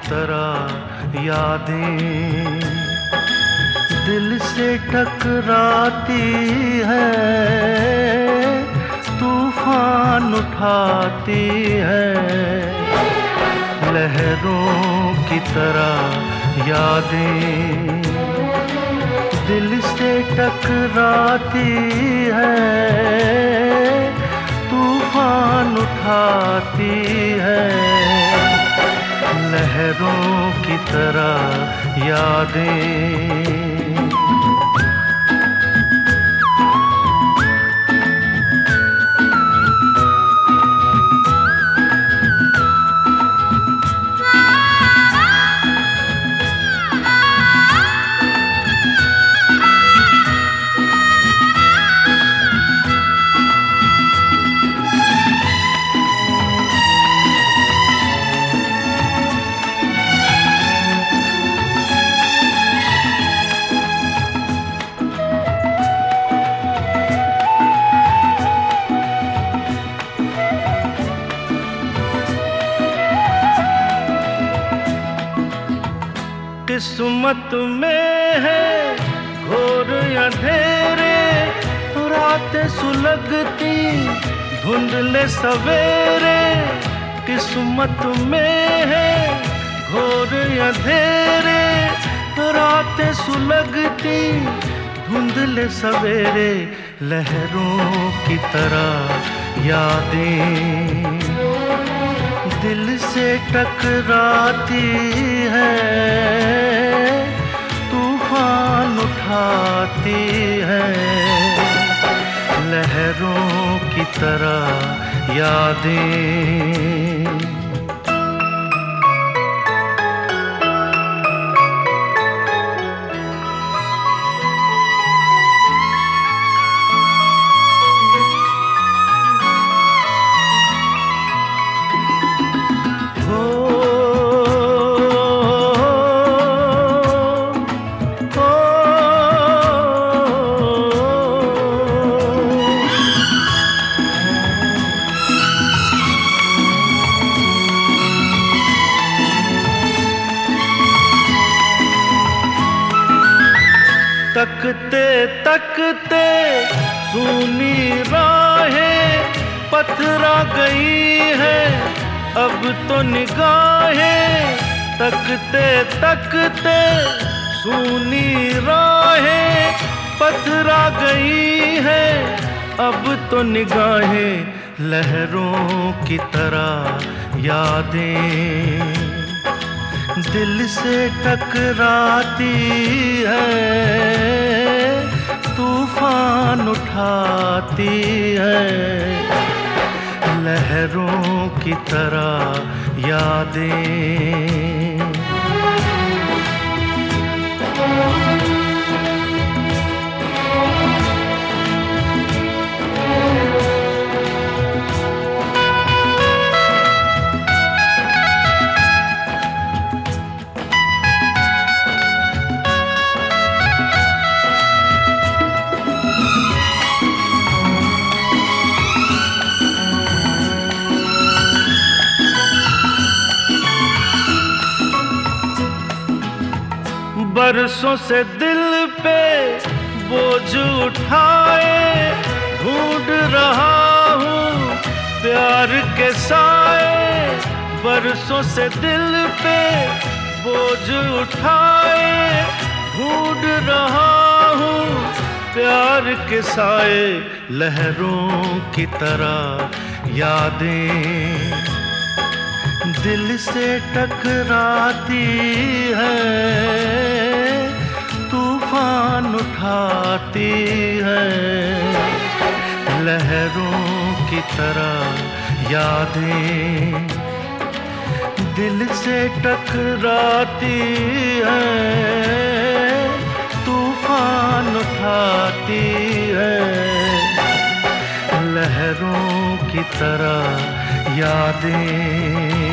तरह यादें दिल से टकराती है, तूफान उठाती है। लहरों की तरह यादें दिल से टकराती है, तूफान उठाती है। लहरों की तरह यादें। किस्मत में है घोर अंधेरे, रातें सुलगती धुंधले सवेरे। किस्मत में है घोर अंधेरे, रातें सुलगती धुंधले सवेरे। लहरों की तरह यादें दिल से टकराती है, तूफान उठाती है। लहरों की तरह यादें। तकते तकते सूनी राहें पथरा गई है अब तो निगाहें। तकते तकते सूनी राहें पथरा गई है अब तो निगाहें। लहरों की तरह यादें दिल से टकराती है, तूफान उठाती है। लहरों की तरह यादें। बरसों से दिल पे बोझ उठाए ढूंढ रहा हूँ प्यार के साए। बरसों से दिल पे बोझ उठाए ढूंढ रहा हूँ प्यार के साए। लहरों की तरह यादें दिल से टकराती है, तूफान उठाती है। लहरों की तरह यादें दिल से टकराती है, तूफान उठाती है। लहरों की तरह यादें।